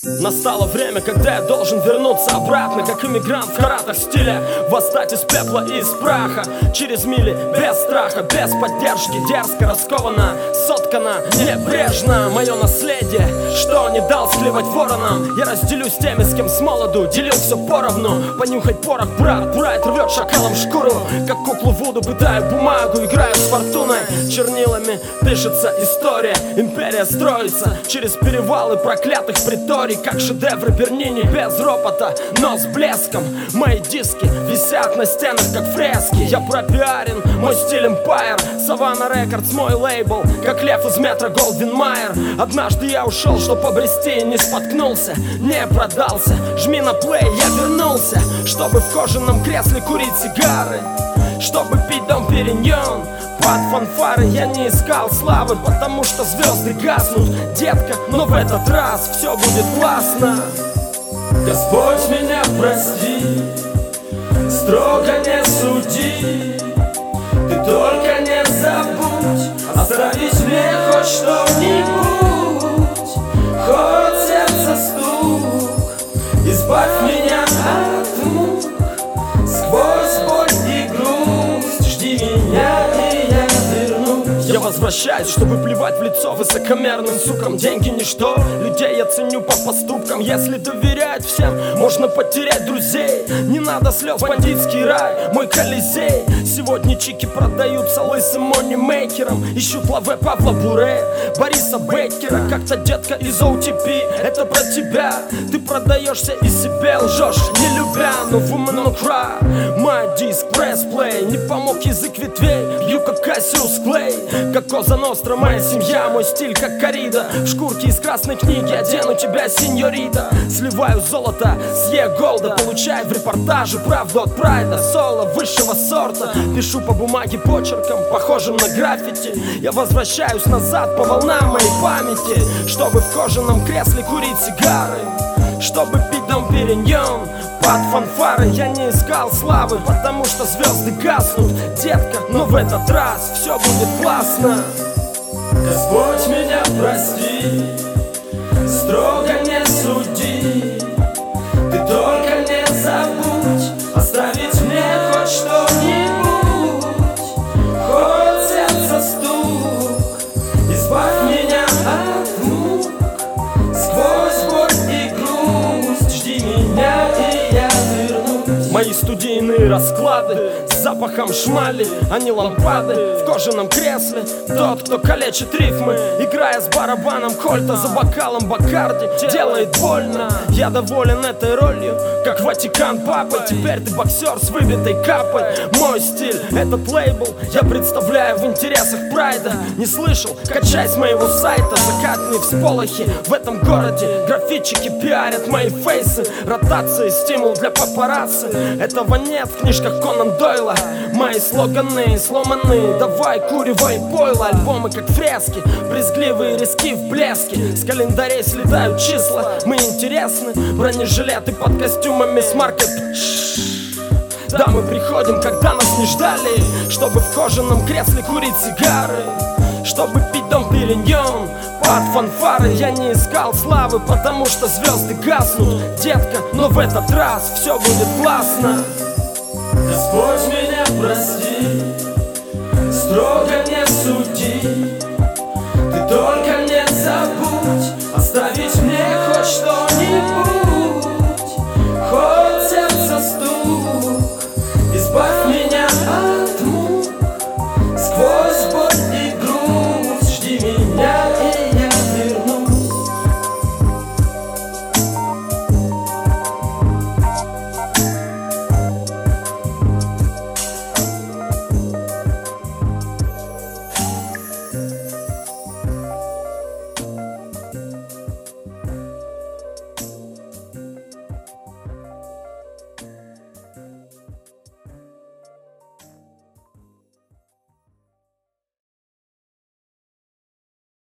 Настало время, когда я должен вернуться обратно, как иммигрант в каратах стиля, восстать из пепла и из праха, через мили, без страха, без поддержки, дерзко, раскованно, соткано, небрежно. Мое наследие, что не дал склевать воронам, я разделю с теми, с кем с молоду делил все поровну. Понюхать порох, брат, прайд рвет шакалом шкуру, как куклу Вуду пытаю бумагу, играю с фортуной. Чернилами пишется история, империя строится через перевалы проклятых приторий, как шедевры Бернини без ропота, но с блеском. Мои диски висят на стенах, как фрески. Я пропиарен, мой стиль Empire, Savannah Records мой лейбл, как лев из метро Голдвин Майер. Однажды я ушел, чтоб обрести, не споткнулся, не продался. Жми на плей, я вернулся, чтобы в кожаном кресле курить сигары, чтобы пить Дом Периньон. Под фанфары я не искал славы, потому что звезды гаснут, детка, но в этот раз все будет классно. Господь, меня прости, строго не суди, ты только не забудь оставить мне хоть что-нибудь, хоть сердце стук, избавь меня от мук, сквозь боль и грусть, жди меня. Я возвращаюсь, чтобы плевать в лицо высокомерным сукам. Деньги ничто, людей я ценю по поступкам. Если доверять всем, можно потерять друзей. Не надо слез, бандитский рай, мой колизей. Сегодня чики продаются лысым монеймейкером. Ищут лаве Павла Буре, Бориса Бейкера. Как-то детка из OTP, это про тебя. Ты продаешься и себе лжешь, не любя, но woman no cry. Мой диск, пресс-плей, не помог язык ветвей. Бью как Кассиус Клей, как Коза Ностра, моя семья, мой стиль как коррида. В шкурке из красной книги одену тебя, сеньорита. Сливаю золото с Е-голда, получаю в репортаже правду от прайда. Соло высшего сорта, пишу по бумаге почерком, похожим на граффити. Я возвращаюсь назад по волнам моей памяти, чтобы в кожаном кресле курить сигары, чтобы пить Дом Периньон. Под фанфары я не искал славы, потому что звезды гаснут, детка, но в этот раз все будет классно. Господь, меня прости, строго не суди, ты только не забудь оставить мне хоть что-нибудь, хоть сердце стук, избавь меня от мук, сквозь боль и грусть, жди меня. Мои студийные расклады с запахом шмали, они лампады в кожаном кресле. Тот, кто калечит рифмы, играя с барабаном кольта за бокалом Бакарди, делает больно. Я доволен этой ролью, как Ватикан папы. Теперь ты боксер с выбитой капой. Мой стиль, этот лейбл я представляю в интересах прайда. Не слышал? Качай с моего сайта. Закатные всполохи в этом городе, граффитчики пиарят мои фейсы. Ротация, стимул для папарацци. Этого нет в книжках Конан Дойла. Мои слоганы сломаны, давай курево и пойло. Альбомы как фрески, брезгливые риски в блеске. С календарей слетают числа, мы интересны. Бронежилеты под костюмами с маркой. Да, мы приходим, когда нас не ждали, чтобы в кожаном кресле курить сигары, чтобы пить Дом Периньон. Под фанфары я не искал славы, потому что звезды гаснут, детка, но в этот раз все будет классно. Господь, меня прости, строго не суди,